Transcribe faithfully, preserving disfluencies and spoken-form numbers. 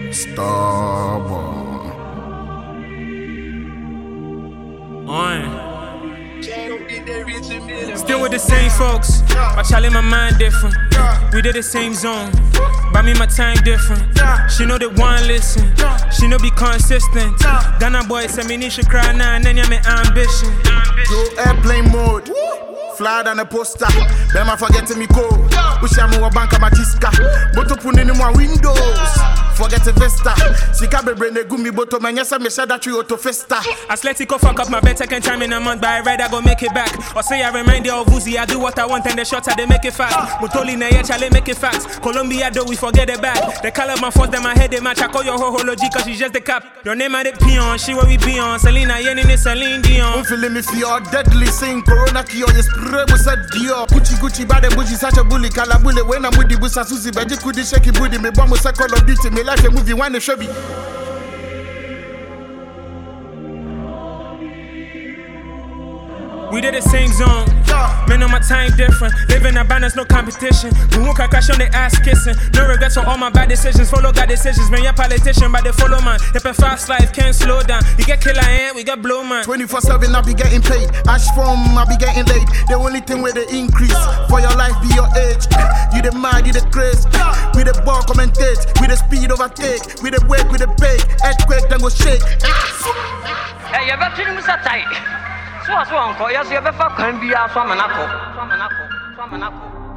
Starboy. On. Still with the same folks, but Charlie my mind different. We did the same zone, but me my time different. She know they want listen, she know be consistent. Ghana boy say me need to cry now and then you me ambition. Yo, airplane mode, fly than a poster. Bema forgetting me code. Wish I'm a bank of Matiska, but to put in my windows. Forget the Vesta. Sika be brain gumi boto man yesa me shada tree auto festa. Atletico fuck up my bet second time in a month, but I read I go make it back. Or say I remind you of Uzi, I do what I want and the shots I they make it fast. Mutoli na ye chale make it fast. Colombia do we forget it back. The color my force them my head they match. I call your ho hology cause she's just the cap. Your name I the peon, she where we be on. Selena Yenin is Celine Dion. I'm feeling me feel deadly, saying Corona Kyo, you spray with a Dior. Gucci Gucci bad and bougie such a bully, Calabule. When I'm with the Busa Susie, but you could shake it booty, me bomb with a Call of Duty, me like a movie, one the shabby. We did the same zone, man on my time different. Living a balance, no competition. We won't crash on the ass kissing. No regrets for all my bad decisions. Follow God decisions, man, you're politician, but they follow man. If a fast life can't slow down, you get killer ant, we get blow man. twenty-four seven I be getting paid. Ash from I be getting laid. The only thing where they increase for your life be your age. You the mad, you the craze. With the ball commentate, with the speed overtake, with the wake, with the bake, earthquake then go shake. Hey, you better do this tight. So, so, uncle, yes, you ever fuck can be a swam and apple. Swam and apple. Swam and apple.